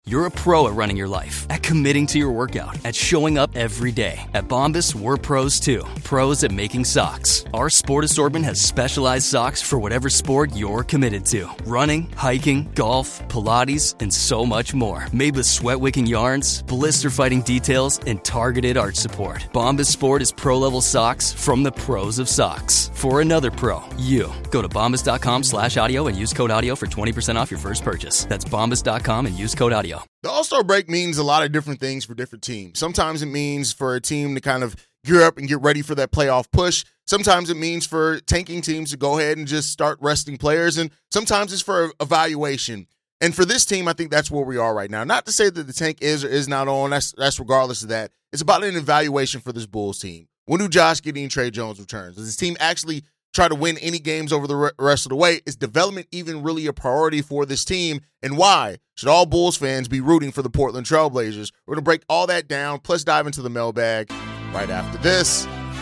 You're a pro at running your life, at committing to your workout, at showing up every day. At Bombas, we're pros too. Pros at making socks. Our sport assortment has specialized socks for whatever sport you're committed to. Running, hiking, golf, Pilates, and so much more. Made with sweat-wicking yarns, blister-fighting details, and targeted arch support. Bombas Sport is pro-level socks from the pros of socks. For another pro, you. Go to bombas.com/audio and use code audio for 20% off your first purchase. That's bombas.com and use code audio. The All-Star break means a lot of different things for different teams. Sometimes it means for a team to kind of gear up and get ready for that playoff push. Sometimes it means for tanking teams to go ahead and just start resting players. And sometimes it's for evaluation. And for this team, I think that's where we are right now. Not to say that the tank is or is not on. That's regardless of that. It's about an evaluation for this Bulls team. When do Josh Giddey and Tre Jones return? Does this team actually try to win any games over the rest of the way? Is development even really a priority for this team? And why should all Bulls fans be rooting for the Portland Trailblazers? We're going to break all that down, plus dive into the mailbag right after this.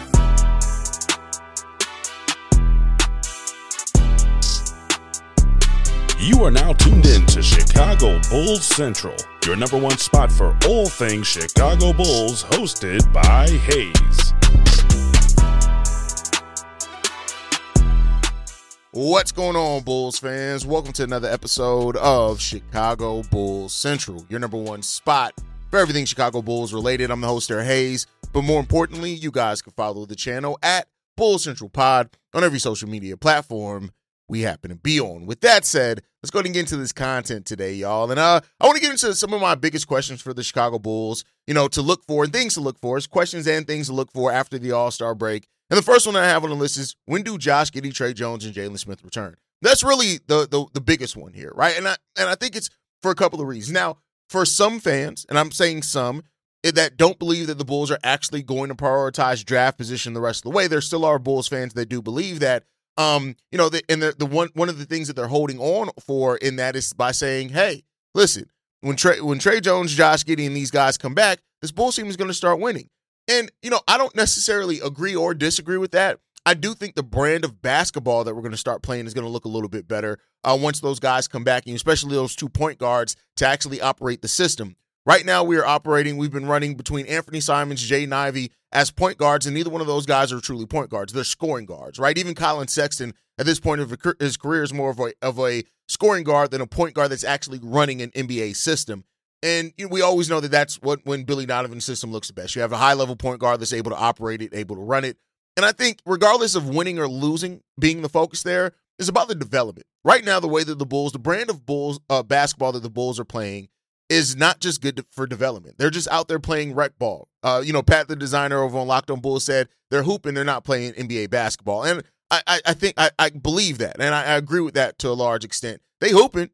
You are now tuned in to Chicago Bulls Central, your number one spot for all things Chicago Bulls, hosted by Hayes. What's going on, Bulls fans? Welcome to another episode of Chicago Bulls Central, your number one spot for everything Chicago Bulls related. I'm the host, Eric Hayes, but more importantly, you guys can follow the channel at Bulls Central Pod on every social media platform we happen to be on. With that said, let's go ahead and get into this content today, y'all. And I want to get into some of my biggest questions for the Chicago Bulls, to look for and things to look for. It's questions and things to look for after the All-Star break. And the first one that I have on the list is, when do Josh Giddey, Tre Jones, and Jalen Smith return? That's really the biggest one here, right? And I think it's for a couple of reasons. Now, for some fans, and I'm saying some, that don't believe that the Bulls are actually going to prioritize draft position the rest of the way, there still are Bulls fans that do believe that. One of the things that they're holding on for in that is by saying, hey, listen, when Tre Jones, Josh Giddey, and these guys come back, this Bulls team is going to start winning. And, I don't necessarily agree or disagree with that. I do think the brand of basketball that we're going to start playing is going to look a little bit better once those guys come back, and especially those two point guards to actually operate the system. Right now we've been running between Anthony Simons, Jaden Ivey as point guards, and neither one of those guys are truly point guards. They're scoring guards, right? Even Colin Sexton at this point of his career is more of a scoring guard than a point guard that's actually running an NBA system. And we always know that that's when Billy Donovan's system looks the best. You have a high-level point guard that's able to operate it, able to run it. And I think regardless of winning or losing being the focus there, it's about the development. Right now, the way that the brand of Bulls basketball that the Bulls are playing is not just good for development. They're just out there playing rec ball. Pat, the designer over on Locked On Bulls, said they're hooping, they're not playing NBA basketball. And I think I believe that, and I agree with that to a large extent. They hooping,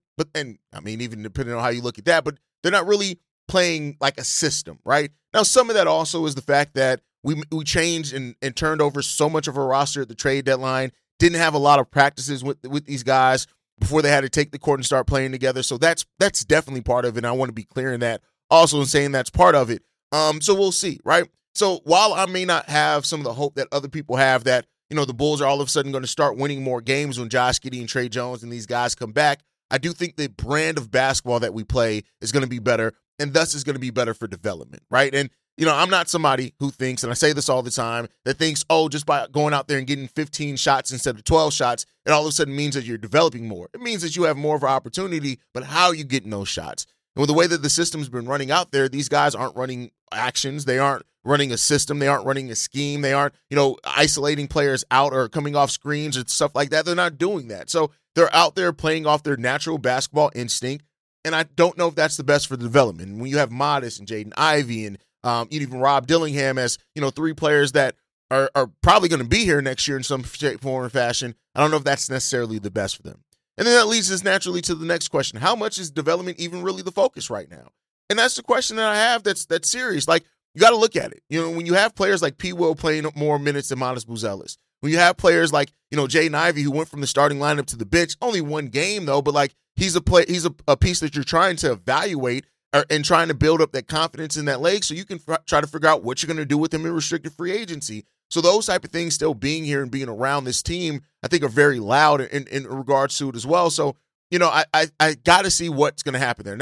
even depending on how you look at that, but they're not really playing like a system, right? Now, some of that also is the fact that we changed and turned over so much of our roster at the trade deadline, didn't have a lot of practices with these guys before they had to take the court and start playing together. So that's definitely part of it, and I want to be clear in that also in saying that's part of it. So we'll see, right? So while I may not have some of the hope that other people have that, the Bulls are all of a sudden going to start winning more games when Josh Giddey and Tre Jones and these guys come back, I do think the brand of basketball that we play is going to be better, and thus is going to be better for development, right? And, I'm not somebody who thinks, and I say this all the time, that thinks, just by going out there and getting 15 shots instead of 12 shots, it all of a sudden means that you're developing more. It means that you have more of an opportunity, but how are you getting those shots? And with the way that the system's been running out there, these guys aren't running actions. They aren't running a system. They aren't running a scheme. They aren't, isolating players out or coming off screens or stuff like that. They're not doing that. So they're out there playing off their natural basketball instinct, and I don't know if that's the best for the development. And when you have Modest and Jaden Ivey and even Rob Dillingham as, three players that are probably going to be here next year in some shape, form, or fashion, I don't know if that's necessarily the best for them. And then that leads us naturally to the next question. How much is development even really the focus right now? And that's the question that I have that's serious. Like, you got to look at it. When you have players like P. Will playing more minutes than Modest Buzelis, when you have players like, Jaden Ivey, who went from the starting lineup to the bench, only one game though, but like he's a piece that you're trying to evaluate and trying to build up that confidence in that leg so you can try to figure out what you're going to do with him in restricted free agency. So those type of things still being here and being around this team, I think are very loud in regards to it as well. So, I got to see what's going to happen there. Now,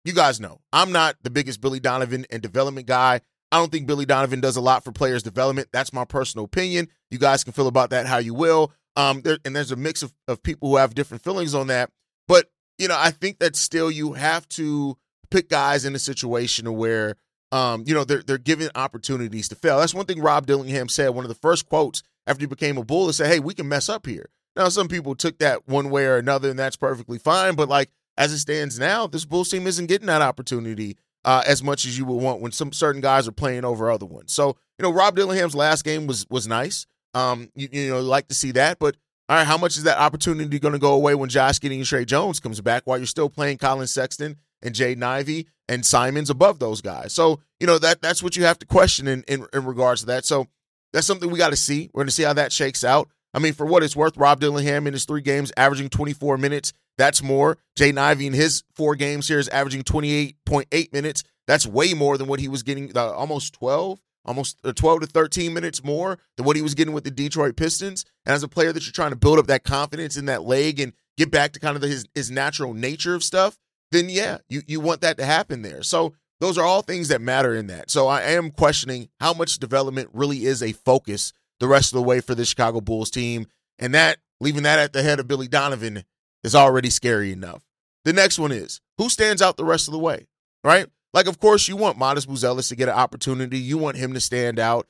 you guys know, I'm not the biggest Billy Donovan and development guy. I don't think Billy Donovan does a lot for players' development. That's my personal opinion. You guys can feel about that how you will. There's a mix of people who have different feelings on that. But, I think that still you have to pick guys in a situation where, they're given opportunities to fail. That's one thing Rob Dillingham said. One of the first quotes after he became a Bull is say, hey, we can mess up here. Now, some people took that one way or another, and that's perfectly fine. But, as it stands now, this Bulls team isn't getting that opportunity as much as you would want when some certain guys are playing over other ones. So, Rob Dillingham's last game was nice. You like to see that. But, all right, how much is that opportunity going to go away when Josh Giddey and Trey Jones comes back while you're still playing Colin Sexton and Jaden Ivey and Simons above those guys? So, that's what you have to question in regards to that. So that's something we got to see. We're going to see how that shakes out. I mean, for what it's worth, Rob Dillingham in his 3 games averaging 24 minutes. That's more. Jaden Ivey in his 4 games here is averaging 28.8 minutes. That's way more than what he was getting, almost 12 to 13 minutes more than what he was getting with the Detroit Pistons. And as a player that you're trying to build up that confidence in that leg and get back to kind of his natural nature of stuff, then yeah, you want that to happen there. So those are all things that matter in that. So I am questioning how much development really is a focus the rest of the way for the Chicago Bulls team. And that, leaving that at the head of Billy Donovan, is already scary enough. The next one is, who stands out the rest of the way, right? Of course, you want Modest Buzelis to get an opportunity. You want him to stand out.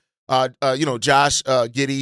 Josh Giddey,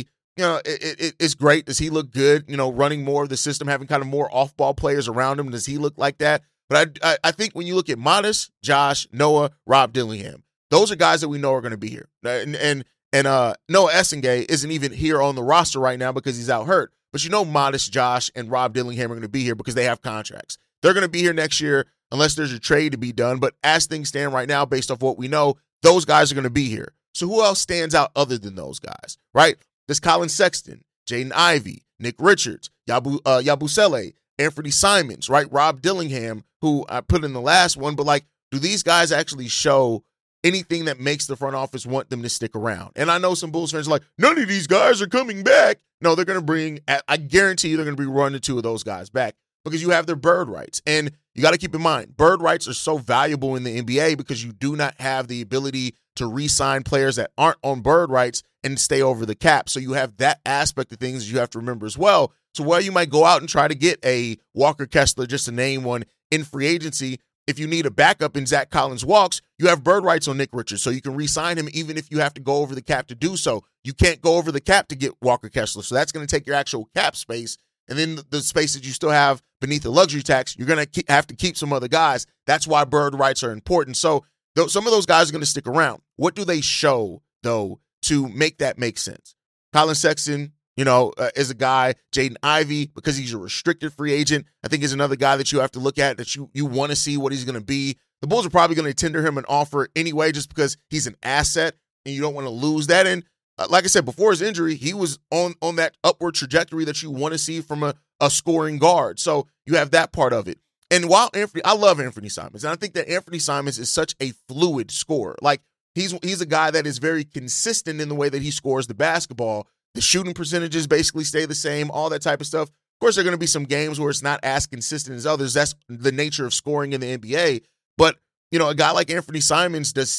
it's great. Does he look good, running more of the system, having kind of more off-ball players around him? Does he look like that? But I think when you look at Modest, Josh, Noah, Rob Dillingham, those are guys that we know are going to be here. And Noah Essengay isn't even here on the roster right now because he's out hurt. But Modest, Josh, and Rob Dillingham are going to be here because they have contracts. They're going to be here next year unless there's a trade to be done. But as things stand right now, based off what we know, those guys are going to be here. So who else stands out other than those guys, right? There's Colin Sexton, Jaden Ivey, Nick Richards, Yabusele, Anthony Simons, right? Rob Dillingham, who I put in the last one. But, do these guys actually show anything that makes the front office want them to stick around? And I know some Bulls fans are like, none of these guys are coming back. No, they're going to bring, I guarantee you they're going to be running 2 of those guys back because you have their bird rights. And you got to keep in mind, bird rights are so valuable in the NBA because you do not have the ability to re-sign players that aren't on bird rights and stay over the cap. So you have that aspect of things you have to remember as well. So while you might go out and try to get a Walker Kessler, just to name one, in free agency, if you need a backup and Zach Collins walks, you have bird rights on Nick Richards, so you can re-sign him even if you have to go over the cap to do so. You can't go over the cap to get Walker Kessler, so that's going to take your actual cap space. And then the space that you still have beneath the luxury tax, you're going to have to keep some other guys. That's why bird rights are important. So some of those guys are going to stick around. What do they show, though, to make that make sense? Colin Sexton, is a guy. Jaden Ivey, because he's a restricted free agent, I think is another guy that you have to look at, that you want to see what he's going to be. The Bulls are probably going to tender him an offer anyway just because he's an asset and you don't want to lose that. And like I said, before his injury, he was on that upward trajectory that you want to see from a scoring guard. So you have that part of it. And while I love Anthony Simons, and I think that Anthony Simons is such a fluid scorer. He's a guy that is very consistent in the way that he scores the basketball. The shooting percentages basically stay the same, all that type of stuff. Of course, there are going to be some games where it's not as consistent as others. That's the nature of scoring in the NBA. But, a guy like Anthony Simons, do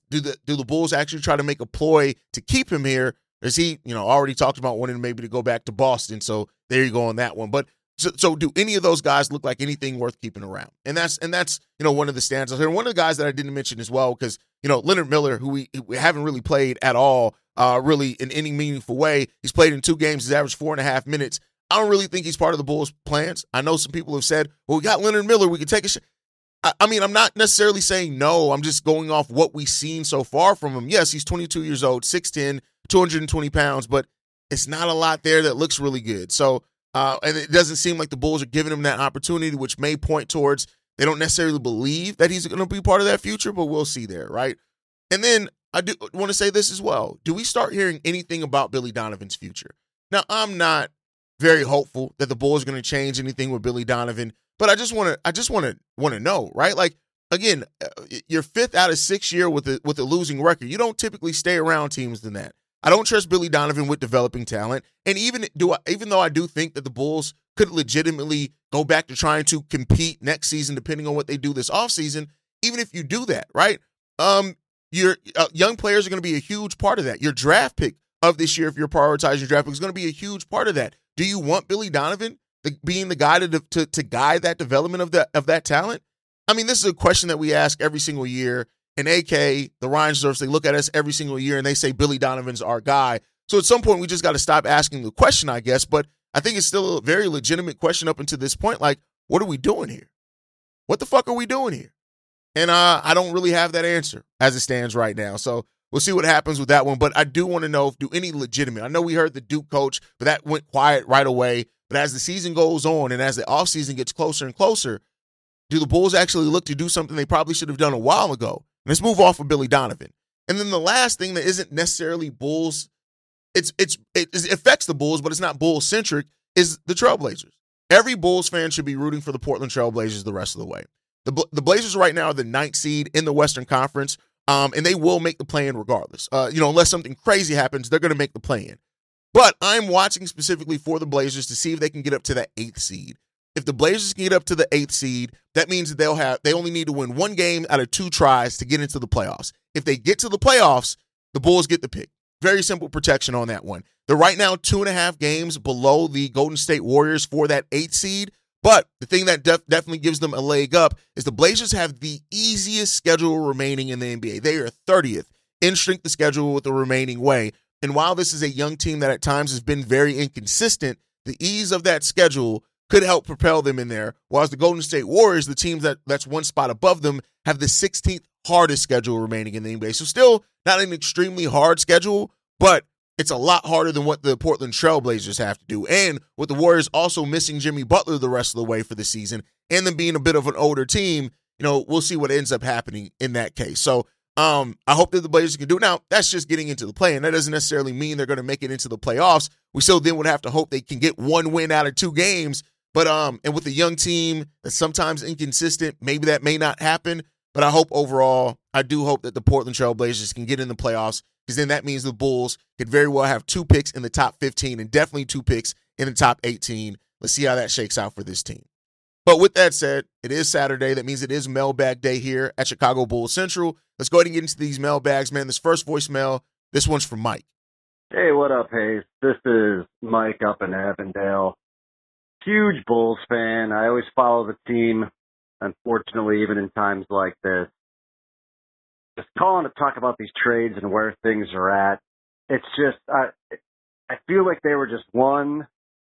the Bulls actually try to make a ploy to keep him here? Is he, already talked about wanting maybe to go back to Boston? So there you go on that one. But so do any of those guys look like anything worth keeping around? And that's one of the standouts here. One of the guys that I didn't mention as well, because, Leonard Miller, who we haven't really played at all, really in any meaningful way. He's played in 2 games. He's averaged 4.5 minutes. I don't really think he's part of the Bulls' plans. I know some people have said, well, we got Leonard Miller. We can take a shot. I mean, I'm not necessarily saying no. I'm just going off what we've seen so far from him. Yes, he's 22 years old, 6'10", 220 pounds, but it's not a lot there that looks really good. So, and it doesn't seem like the Bulls are giving him that opportunity, which may point towards they don't necessarily believe that he's going to be part of that future, but we'll see there, right? And then I do want to say this as well. Do we start hearing anything about Billy Donovan's future? Now, I'm not very hopeful that the Bulls are going to change anything with Billy Donovan, but I just want to know, right? Again, your 5th out of 6 year with a losing record. You don't typically stay around teams than that. I don't trust Billy Donovan with developing talent, and even though I do think that the Bulls could legitimately go back to trying to compete next season, depending on what they do this offseason, even if you do that, right? Your young players are going to be a huge part of that. Your draft pick of this year, if you're prioritizing your draft pick, is going to be a huge part of that. Do you want Billy Donovan being the guy to guide that development of that talent? I mean, this is a question that we ask every single year. And AK, the Reinsdorfs, they look at us every single year and they say Billy Donovan's our guy. So at some point, we just got to stop asking the question, I guess. But I think it's still a very legitimate question up until this point. Like, what are we doing here? What the fuck are we doing here? And I don't really have that answer as it stands right now. So we'll see what happens with that one. But I do want to know if do any legitimate. I know we heard the Duke coach, but that went quiet right away. But as the season goes on and as the offseason gets closer and closer, do the Bulls actually look to do something they probably should have done a while ago? Let's move off of Billy Donovan. And then the last thing that isn't necessarily Bulls, it affects the Bulls, but it's not Bulls-centric, is the Trailblazers. Every Bulls fan should be rooting for the Portland Trailblazers the rest of the way. The Blazers right now are the 9th seed in the Western Conference, and they will make the play-in regardless. Unless something crazy happens, they're going to make the play-in. But I'm watching specifically for the Blazers to see if they can get up to that 8th seed. If the Blazers can get up to the 8th seed, that means that they only need to win one game out of 2 tries to get into the playoffs. If they get to the playoffs, the Bulls get the pick. Very simple protection on that one. They're right now 2.5 games below the Golden State Warriors for that 8th seed. But the thing that definitely gives them a leg up is the Blazers have the easiest schedule remaining in the NBA. They are 30th in strength of schedule with the remaining way. And while this is a young team that at times has been very inconsistent, the ease of that schedule could help propel them in there. Whereas the Golden State Warriors, the teams that's one spot above them, have the 16th hardest schedule remaining in the NBA. So still not an extremely hard schedule, but it's a lot harder than what the Portland Trailblazers have to do. And with the Warriors also missing Jimmy Butler the rest of the way for the season and them being a bit of an older team, we'll see what ends up happening in that case. So I hope that the Blazers can do it. Now, that's just getting into the play, and that doesn't necessarily mean they're going to make it into the playoffs. We still then would have to hope they can get one win out of 2 games. But and with a young team that's sometimes inconsistent, maybe that may not happen. But I do hope that the Portland Trailblazers can get in the playoffs, because then that means the Bulls could very well have 2 picks in the top 15 and definitely 2 picks in the top 18. Let's see how that shakes out for this team. But with that said, it is Saturday. That means it is mailbag day here at Chicago Bulls Central. Let's go ahead and get into these mailbags, man. This first voicemail, this one's from Mike. Hey, what up, Hayes? This is Mike up in Avondale. Huge Bulls fan. I always follow the team, unfortunately, even in times like this. Just calling to talk about these trades and where things are at. It's just, I feel like they were just 1-2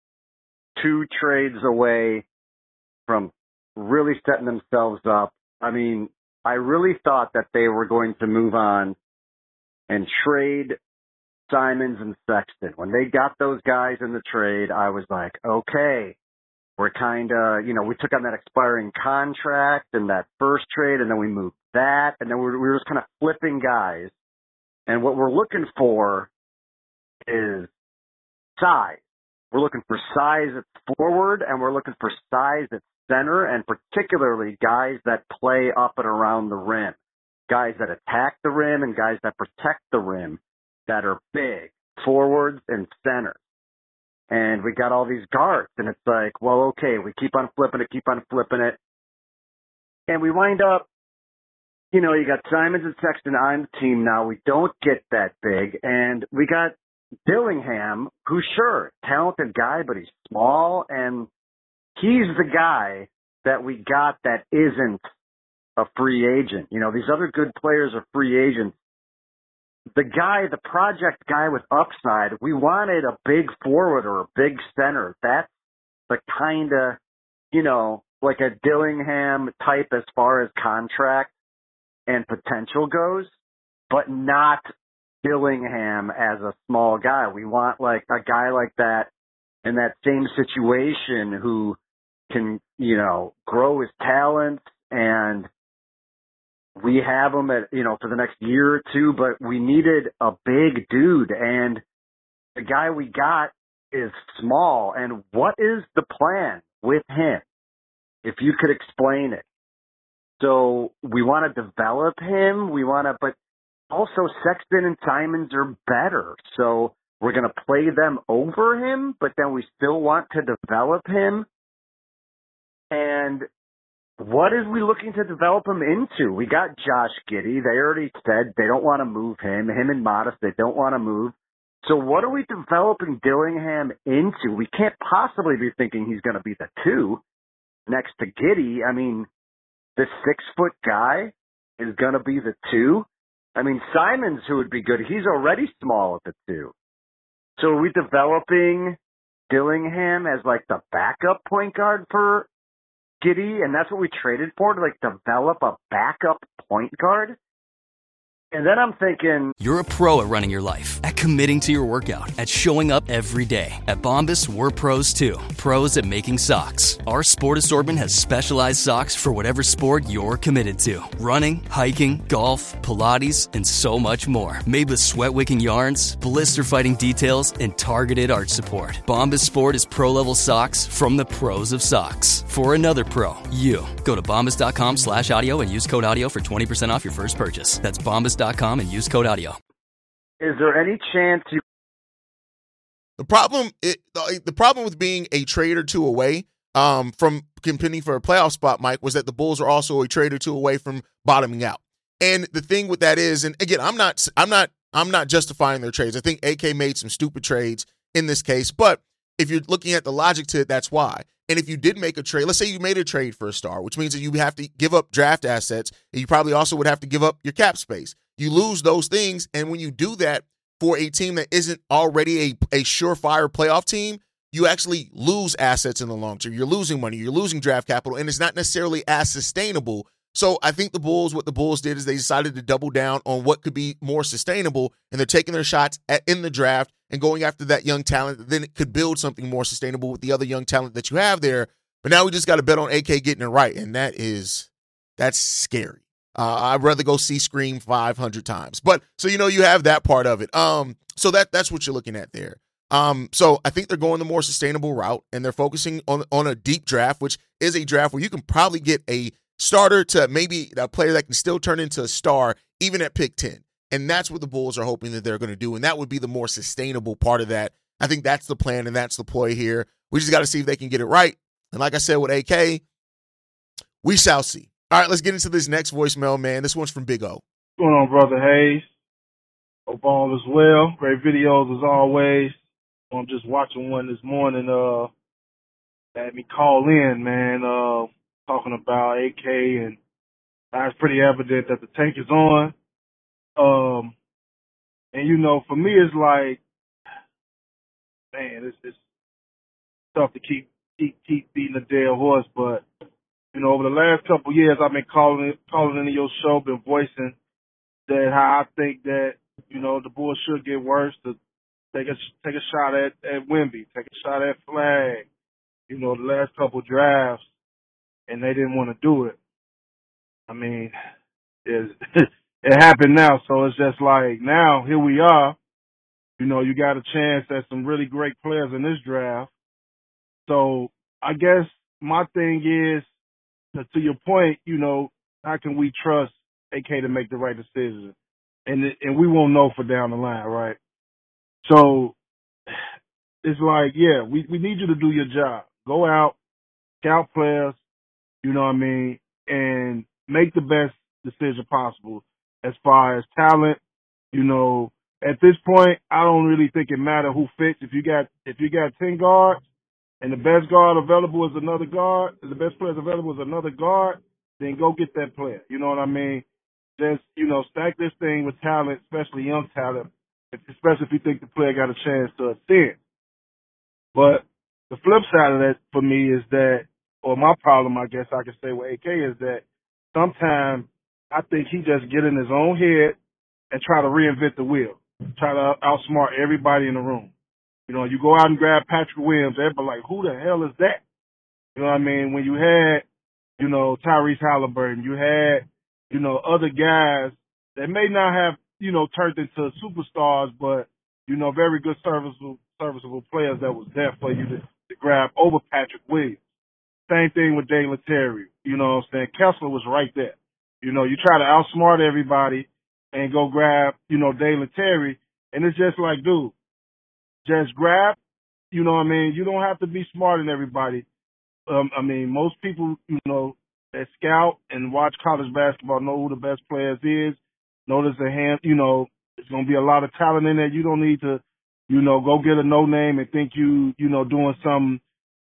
trades away from really setting themselves up. I mean, I really thought that they were going to move on and trade Simons and Sexton. When they got those guys in the trade, I was like, okay, we're kind of, we took on that expiring contract in that first trade, and then we moved that, and then we were just kind of flipping guys. And what we're looking for is size. We're looking for size at forward, and we're looking for size at center, and particularly guys that play up and around the rim, guys that attack the rim and guys that protect the rim, that are big, forwards and centers. And we got all these guards, and it's like, well, okay, we keep on flipping it. And we wind up, you got Simons and Sexton on the team now. We don't get that big. And we got Dillingham, who's sure, talented guy, but he's small. And he's the guy that we got that isn't a free agent. These other good players are free agents. The project guy with upside, we wanted a big forward or a big center. That's the kind of, like a Dillingham type as far as contract and potential goes, but not Dillingham as a small guy. We want like a guy like that in that same situation who can, grow his talents, and we have him at, for the next year or 2, but we needed a big dude, and the guy we got is small. And what is the plan with him? If you could explain it. So we want to develop him. But also Sexton and Simons are better. So we're going to play them over him, but then we still want to develop him. And what is we looking to develop him into? We got Josh Giddey. They already said they don't want to move him. Him and Modest, they don't want to move. So what are we developing Dillingham into? We can't possibly be thinking he's going to be the 2 next to Giddey. I mean, the 6-foot guy is going to be the 2. I mean, Simons, who would be good, he's already small at the 2. So are we developing Dillingham as like the backup point guard for Giddey? And that's what we traded for, to like develop a backup point guard? And then I'm thinking, You're a pro at running your life, at committing to your workout, at showing up every day. At Bombas, we're pros too. Pros at making socks. Our sport assortment has specialized socks for whatever sport you're committed to. Running, hiking, golf, Pilates, and so much more. Made with sweat-wicking yarns, blister-fighting details, and targeted arch support. Bombas Sport is pro-level socks from the pros of socks. For another pro, you. Go to bombas.com/audio and use code audio for 20% off your first purchase. That's bombas.com and use code audio. is there any chance you... The problem with being a trade or 2 away from competing for a playoff spot, Mike, was that the Bulls are also a trade or 2 away from bottoming out. And the thing with that is, and again, I'm not justifying their trades. I think AK made some stupid trades in this case, but if you're looking at the logic to it, that's why. And if you did make a trade, let's say you made a trade for a star, which means that you have to give up draft assets, and you probably also would have to give up your cap space. You lose those things, and when you do that for a team that isn't already a surefire playoff team, you actually lose assets in the long term. You're losing money, you're losing draft capital, and it's not necessarily as sustainable. So I think what the Bulls did is they decided to double down on what could be more sustainable, and they're taking their shots in the draft and going after that young talent that then it could build something more sustainable with the other young talent that you have there. But now we just got to bet on AK getting it right, and that's scary. I'd rather go see Scream 500 times. But so you have that part of it. So that's what you're looking at there. So I think they're going the more sustainable route, and they're focusing on a deep draft, which is a draft where you can probably get a starter to maybe a player that can still turn into a star even at pick 10. And that's what the Bulls are hoping that they're going to do, and that would be the more sustainable part of that. I think that's the plan, and that's the ploy here. We just got to see if they can get it right. And like I said with AK, we shall see. All right, let's get into this next voicemail, man. This one's from Big O. What's going on, Brother Hayes? Hope all is well. Great videos as always. I'm just watching one this morning. Had me call in, man. Talking about AK, and it's pretty evident that the tank is on. And for me, it's like, man, it's tough to keep beating a dead horse, but over the last couple of years, I've been calling into your show, been voicing that how I think that the Bulls should get worse, to take a shot at Wemby, take a shot at Flag. The last couple of drafts, and they didn't want to do it. I mean, it happened now, so it's just like now here we are. You got a chance at some really great players in this draft. So I guess my thing is, to your point, how can we trust AK to make the right decision? And we won't know for down the line, right? So it's like, yeah, we need you to do your job. Go out, scout players, and make the best decision possible as far as talent. At this point, I don't really think it matters who fits. If you got 10 guards and the best guard available is another guard, the best player available is another guard, then go get that player. You know what I mean? Just, stack this thing with talent, especially young talent, especially if you think the player got a chance to ascend. But the flip side of that for me is that, or my problem, I guess I could say with AK, is that sometimes I think he just get in his own head and try to reinvent the wheel, try to outsmart everybody in the room. You go out and grab Patrick Williams, everybody like, who the hell is that? You know what I mean? When you had, Tyrese Halliburton, you had, other guys that may not have, turned into superstars, but, very good serviceable players that was there for you to grab over Patrick Williams. Same thing with Dalen Terry. You know what I'm saying? Kessler was right there. You try to outsmart everybody and go grab, Dalen Terry, and it's just like, dude, just grab, you know what I mean? You don't have to be smarter than everybody. Most people, that scout and watch college basketball know who the best players is. Notice there's going to be a lot of talent in there. You don't need to, go get a no name and think doing something,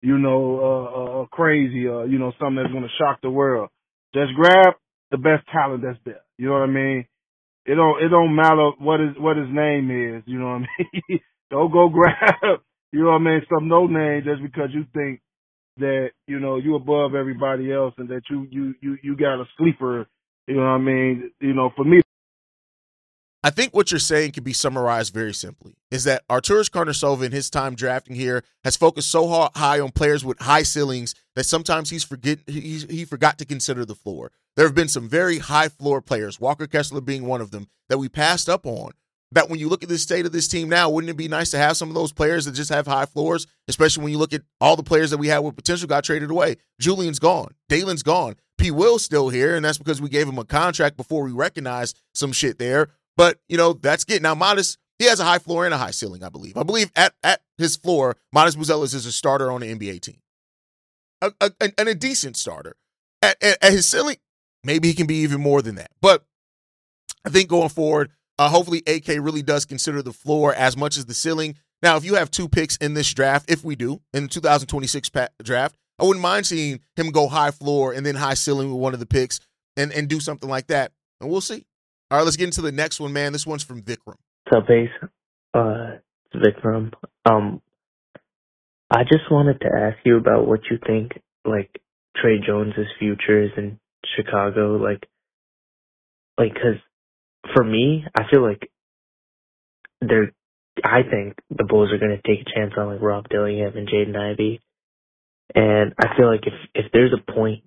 crazy or, something that's going to shock the world. Just grab the best talent that's there. You know what I mean? It don't matter what his name is. You know what I mean? Don't go grab, some no name just because you think that, you above everybody else and that you got a sleeper. You know what I mean? For me, I think what you're saying can be summarized very simply, is that Arturas Karnisovas in his time drafting here has focused so high on players with high ceilings that sometimes he forgot to consider the floor. There have been some very high floor players, Walker Kessler being one of them, that we passed up on. That when you look at the state of this team now, wouldn't it be nice to have some of those players that just have high floors, especially when you look at all the players that we had with potential got traded away. Julian's gone. Dalen's gone. P. Will's still here, and that's because we gave him a contract before we recognized some shit there. But, that's getting now. Modest, he has a high floor and a high ceiling, I believe. I believe at his floor, Modest Buzelis is a starter on the NBA team. A decent starter. At his ceiling, maybe he can be even more than that. But I think going forward, hopefully AK really does consider the floor as much as the ceiling. Now, if you have 2 picks in this draft, if we do, in the 2026 draft, I wouldn't mind seeing him go high floor and then high ceiling with one of the picks and do something like that. And we'll see. All right, let's get into the next one, man. This one's from Vikram. What's up, Ace? It's Vikram. I just wanted to ask you about what you think, Tre Jones's future is in Chicago. Because for me, I feel like I think the Bulls are going to take a chance on, Rob Dillingham and Jaden Ivey. And I feel like if there's a point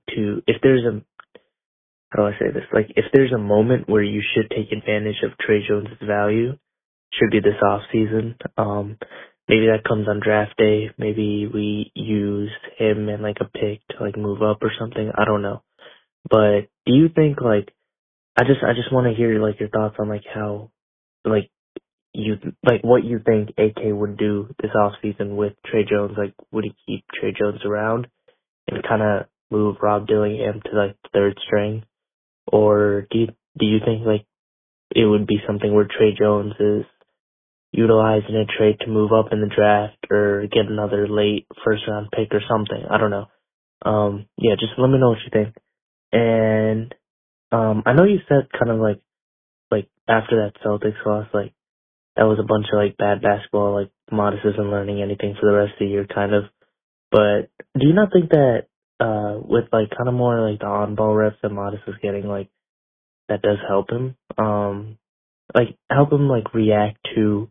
how do I say this? If there's a moment where you should take advantage of Tre Jones' value, should be this off season. Maybe that comes on draft day. Maybe we use him and a pick to move up or something. I don't know. But do you think I just want to hear your thoughts on how what you think AK would do this off season with Tre Jones? Would he keep Tre Jones around and kind of move Rob Dillingham to the third string? Or do you think it would be something where Tre Jones is utilizing a trade to move up in the draft or get another late first round pick or something? I don't know. Just let me know what you think. And I know you said kind of after that Celtics loss, that was a bunch of bad basketball, Modest isn't learning anything for the rest of the year kind of. But do you not think that with kind of more the on-ball reps that Modest is getting, that does help him? Help him react to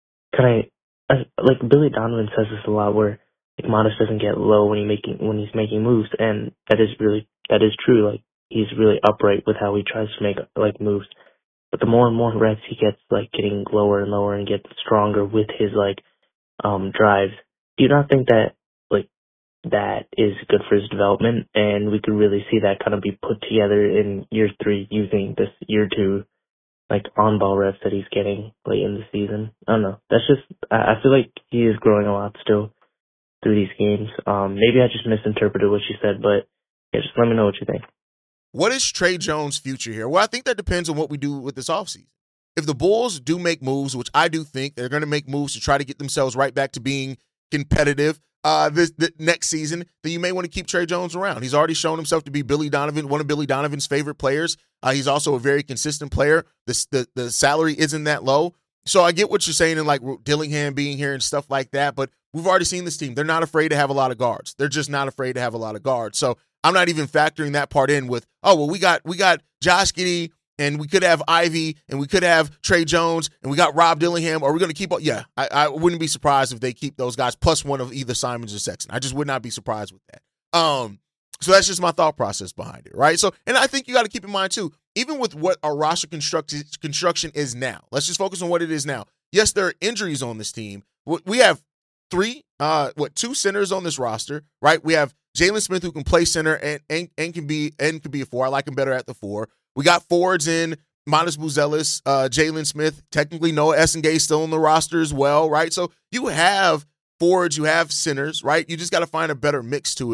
Billy Donovan says this a lot, where Modest doesn't get low when he's making moves, and that is true. He's really upright with how he tries to make moves. But the more and more reps he gets, getting lower and lower and gets stronger with his drives, do you not think that that is good for his development, and we could really see that kind of be put together in year 3 using this year 2 on-ball reps that he's getting late in the season? I don't know. That's just, I feel like he is growing a lot still through these games. Maybe I just misinterpreted what you said, but just let me know what you think. What is Tre Jones' future here? Well, I think that depends on what we do with this offseason. If the Bulls do make moves, which I do think they're going to make moves to try to get themselves right back to being competitive the next season, then you may want to keep Tre Jones around. He's already shown himself to be one of Billy Donovan's favorite players. He's also a very consistent player. The salary isn't that low. So I get what you're saying in Dillingham being here and stuff like that, but we've already seen this team. They're not afraid to have a lot of guards. They're just not afraid to have a lot of guards. So I'm not even factoring that part in with, we got Josh Giddey, and we could have Ivy, and we could have Tre Jones, and we got Rob Dillingham. Are we going to keep – yeah, I wouldn't be surprised if they keep those guys plus one of either Simons or Sexton. I just would not be surprised with that. So that's just my thought process behind it, right? So, and I think you got to keep in mind, too, even with what our roster construction is now, let's just focus on what it is now. Yes, there are injuries on this team. We have 2 centers on this roster, right? We have Jalen Smith, who can play center and can be a 4. I like him better at the 4. We got forwards in Modest Buzelis, Jalen Smith, technically Noah Essengay still on the roster as well, right? So you have forwards, you have centers, right? You just got to find a better mix to it.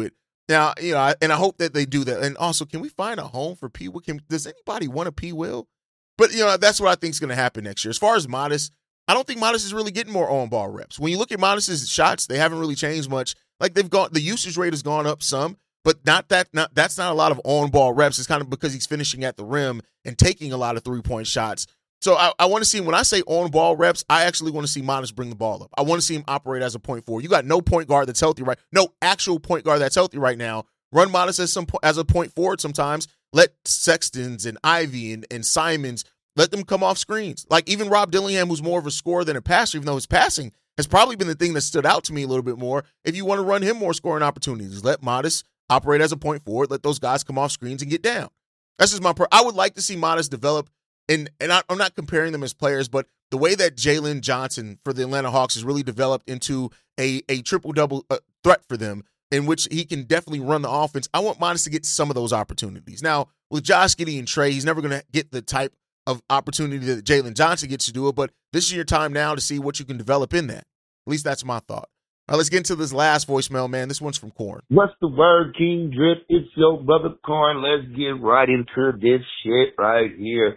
Now, and I hope that they do that. And also, can we find a home for P. Will? Does anybody want a P. Will? But, that's what I think is going to happen next year. As far as Modest, I don't think Modest is really getting more on-ball reps. When you look at Modest's shots, they haven't really changed much. Like, the usage rate has gone up some, but that's not a lot of on-ball reps. It's kind of because he's finishing at the rim and taking a lot of three-point shots. So I want to see, when I say on-ball reps, I actually want to see Modest bring the ball up. I want to see him operate as a point forward. You got no point guard that's healthy no actual point guard that's healthy right now. Run Modest as a point forward sometimes. Let Sextons and Ivy and Simons, let them come off screens. Like even Rob Dillingham, who's more of a scorer than a passer, even though his passing has probably been the thing that stood out to me a little bit more. If you want to run him more scoring opportunities, let Modest operate as a point forward. Let those guys come off screens and get down. That's just I would like to see Modest develop. And I'm not comparing them as players, but the way that Jalen Johnson for the Atlanta Hawks has really developed into a triple-double threat for them, in which he can definitely run the offense, I want Modest to get some of those opportunities. Now, with Josh Giddey and Trey, he's never going to get the type of opportunity that Jalen Johnson gets to do it, but this is your time now to see what you can develop in that. At least that's my thought. All right, let's get into this last voicemail, man. This one's from Corn. What's the word, King Drip? It's your brother Corn. Let's get right into this shit right here.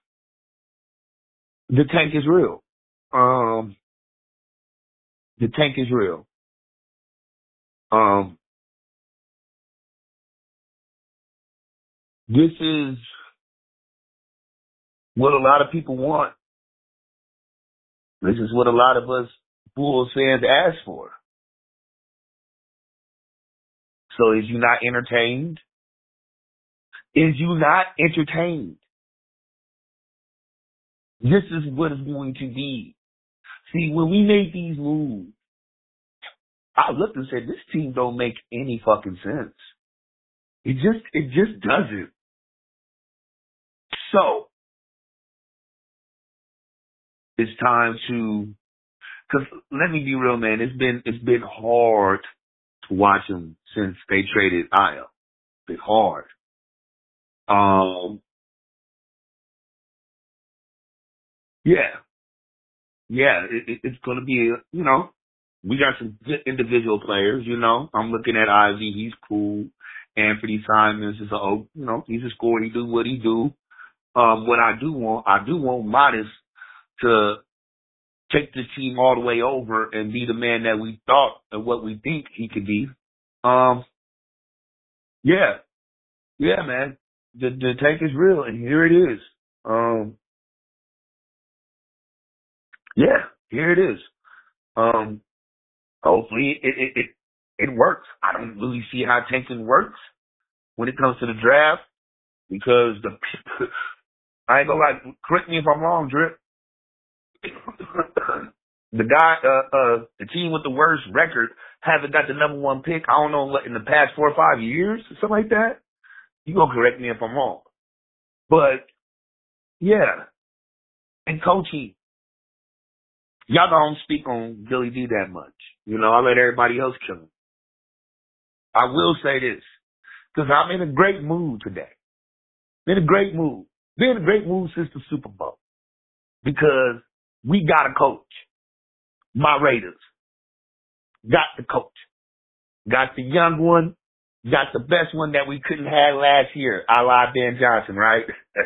The tank is real. The tank is real. This is what a lot of people want. This is what a lot of us Bulls fans ask for. So is you not entertained? Is you not entertained? This is what it's going to be. See, when we made these moves, I looked and said, this team don't make any fucking sense. It just doesn't. So, it's time to, cause let me be real, man, it's been hard to watch them since they traded Aya. It's been hard. Yeah, it's going to be, we got some good individual players, I'm looking at Ivy, he's cool. Anthony Simons is he's a scorer, he do what he do. What I do want Modest to take this team all the way over and be the man that we thought and what we think he could be. Yeah, man, the tank is real, and here it is. Yeah, here it is. Hopefully it works. I don't really see how tanking works when it comes to the draft because I ain't gonna lie, correct me if I'm wrong, Drip. The guy, the team with the worst record hasn't got the number one pick, I don't know what, in the past 4 or 5 years, something like that. You gonna correct me if I'm wrong. But, yeah. And coaching. Y'all don't speak on Billy D that much. I let everybody else kill him. I will say this, because I'm in a great mood today. Been in a great mood since the Super Bowl. Because we got a coach. My Raiders got the coach. Got the young one. Got the best one that we couldn't have last year, a la Ben Johnson, right?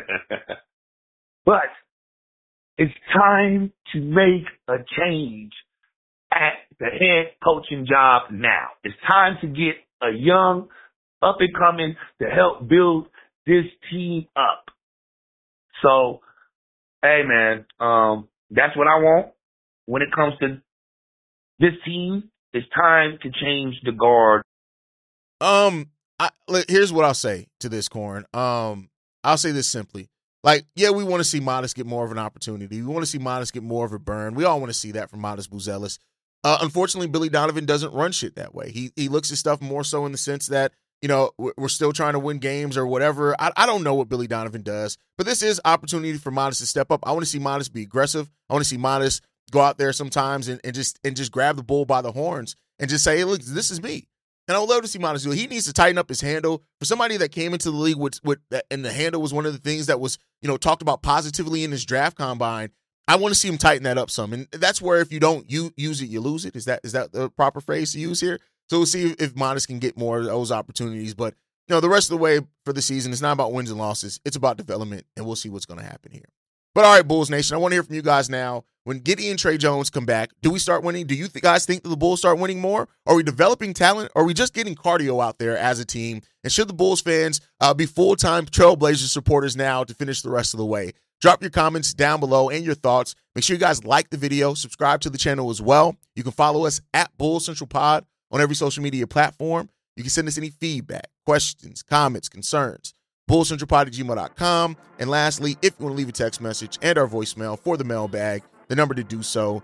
But it's time to make a change at the head coaching job now. It's time to get a young, up-and-coming to help build this team up. So, hey, man, that's what I want when it comes to this team. It's time to change the guard. Here's what I'll say to this, Corn. I'll say this simply. We want to see Modest get more of an opportunity. We want to see Modest get more of a burn. We all want to see that from Modest Buzelis. Unfortunately, Billy Donovan doesn't run shit that way. He looks at stuff more so in the sense that, we're still trying to win games or whatever. I don't know what Billy Donovan does, but this is opportunity for Modest to step up. I want to see Modest be aggressive. I want to see Modest go out there sometimes and just grab the bull by the horns and just say, hey, look, this is me. And I would love to see Modest do it. He needs to tighten up his handle. For somebody that came into the league with and the handle was one of the things that was, talked about positively in his draft combine, I want to see him tighten that up some. And that's where if you don't use it, you lose it. Is that the proper phrase to use here? So we'll see if Modest can get more of those opportunities. But, the rest of the way for the season, it's not about wins and losses. It's about development, and we'll see what's going to happen here. But all right, Bulls Nation, I want to hear from you guys now. When Giddey and Tre Jones come back, do we start winning? Do you guys think that the Bulls start winning more? Are we developing talent? Or are we just getting cardio out there as a team? And should the Bulls fans be full-time Trailblazers supporters now to finish the rest of the way? Drop your comments down below and your thoughts. Make sure you guys like the video, subscribe to the channel as well. You can follow us at Bulls Central Pod on every social media platform. You can send us any feedback, questions, comments, concerns. BullsCentralPod@gmail.com. And lastly, if you want to leave a text message and our voicemail for the mailbag, the number to do so,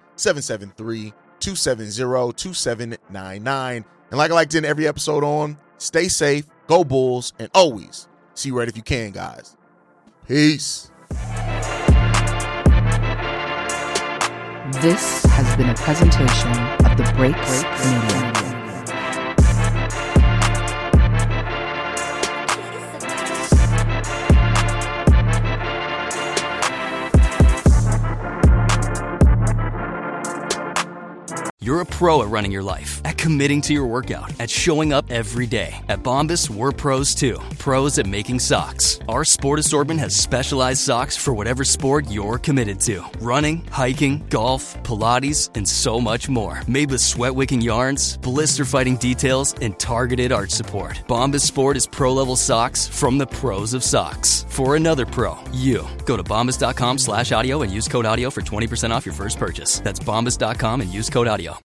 773-270-2799. And like I like to end every episode on, stay safe, go Bulls, and always see red if you can, guys. Peace. This has been a presentation of the Breaks Media. You're a pro at running your life, at committing to your workout, at showing up every day. At Bombas, we're pros too. Pros at making socks. Our sport assortment has specialized socks for whatever sport you're committed to. Running, hiking, golf, Pilates, and so much more. Made with sweat-wicking yarns, blister-fighting details, and targeted arch support. Bombas Sport is pro-level socks from the pros of socks. For another pro, you. Go to bombas.com/audio and use code audio for 20% off your first purchase. That's bombas.com and use code audio.